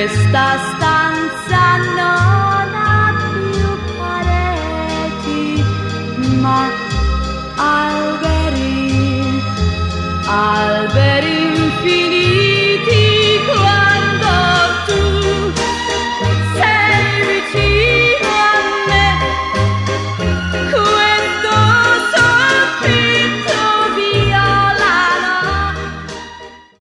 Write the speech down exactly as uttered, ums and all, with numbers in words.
Questa stanza non ha più pareti, ma alberi, alberi infiniti.